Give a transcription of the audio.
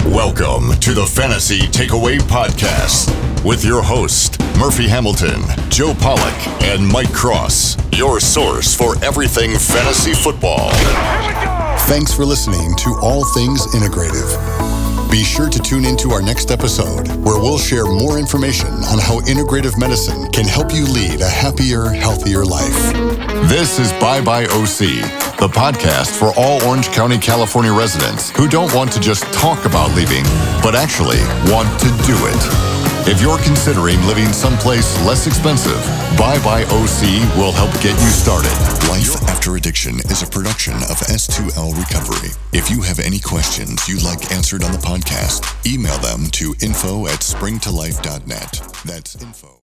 Welcome to the Fantasy Takeaway Podcast with your host, Murphy Hamilton, Joe Pollock, and Mike Cross, your source for everything fantasy football. Thanks for listening to All Things Integrative. Be sure to tune into our next episode where we'll share more information on how integrative medicine can help you lead a happier, healthier life. This is Bye Bye OC, the podcast for all Orange County, California residents who don't want to just talk about leaving, but actually want to do it. If you're considering living someplace less expensive, Bye Bye OC will help get you started. Life After Addiction is a production of S2L Recovery. If you have any questions you'd like answered on the podcast, email them to info@springtolife.net. That's info.